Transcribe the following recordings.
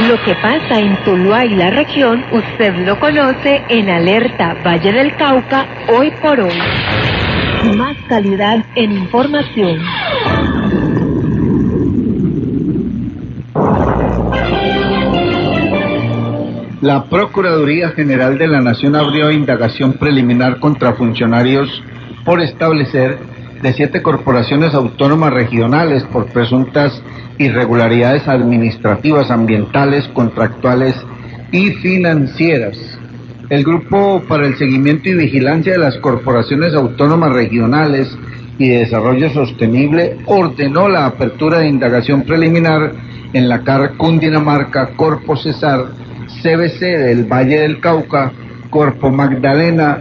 Lo que pasa en Tuluá y la región, usted lo conoce en Alerta Valle del Cauca, hoy por hoy. Más calidad en información. La Procuraduría General de la Nación abrió indagación preliminar contra funcionarios por establecer de 7 corporaciones autónomas regionales por presuntas irregularidades administrativas, ambientales, contractuales y financieras. El Grupo para el Seguimiento y Vigilancia de las Corporaciones Autónomas Regionales y de Desarrollo Sostenible ordenó la apertura de indagación preliminar en la CAR Cundinamarca, Corpo Cesar, CBC del Valle del Cauca, Corpo Magdalena,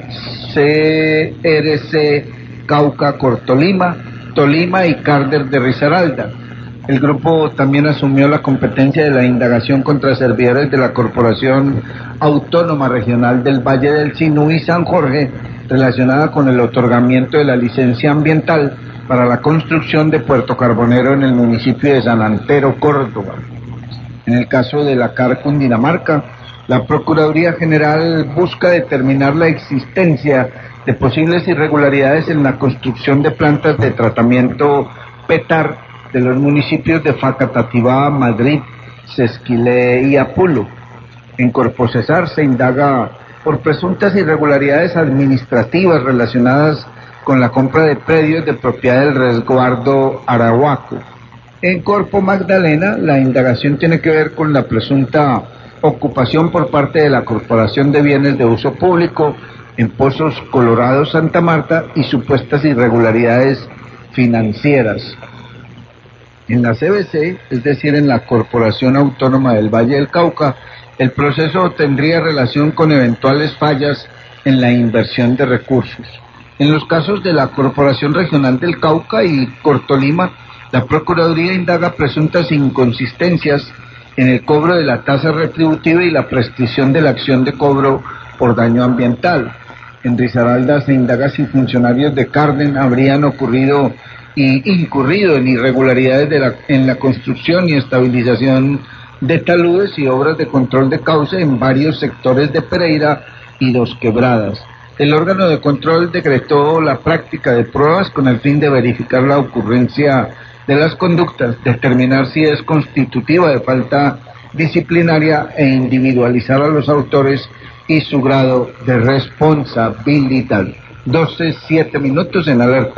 CRC Cauca Cortolima, Tolima y Cárder de Risaralda. El grupo también asumió la competencia de la indagación contra servidores de la Corporación Autónoma Regional del Valle del Sinú y San Jorge, relacionada con el otorgamiento de la licencia ambiental para la construcción de Puerto Carbonero en el municipio de San Antero, Córdoba. En el caso de la CAR Cundinamarca, la Procuraduría General busca determinar la existencia de posibles irregularidades en la construcción de plantas de tratamiento PETAR de los municipios de Facatativá, Madrid, Sesquilé y Apulo. En Corpo Cesar se indaga por presuntas irregularidades administrativas relacionadas con la compra de predios de propiedad del resguardo Arahuaco. En Corpo Magdalena, la indagación tiene que ver con la presunta ocupación por parte de la Corporación de Bienes de Uso Público en Pozos Colorados, Santa Marta y supuestas irregularidades financieras. En la CBC, es decir, en la Corporación Autónoma del Valle del Cauca, el proceso tendría relación con eventuales fallas en la inversión de recursos. En los casos de la Corporación Regional del Cauca y Cortolima, la Procuraduría indaga presuntas inconsistencias en el cobro de la tasa retributiva y la prescripción de la acción de cobro por daño ambiental. En Risaralda se indaga si funcionarios de Carden habrían incurrido en irregularidades en la construcción y estabilización de taludes y obras de control de cauce en varios sectores de Pereira y Dos Quebradas. El órgano de control decretó la práctica de pruebas con el fin de verificar la ocurrencia de las conductas, determinar si es constitutiva de falta disciplinaria e individualizar a los autores y su grado de responsabilidad. 12:07 en Alerta.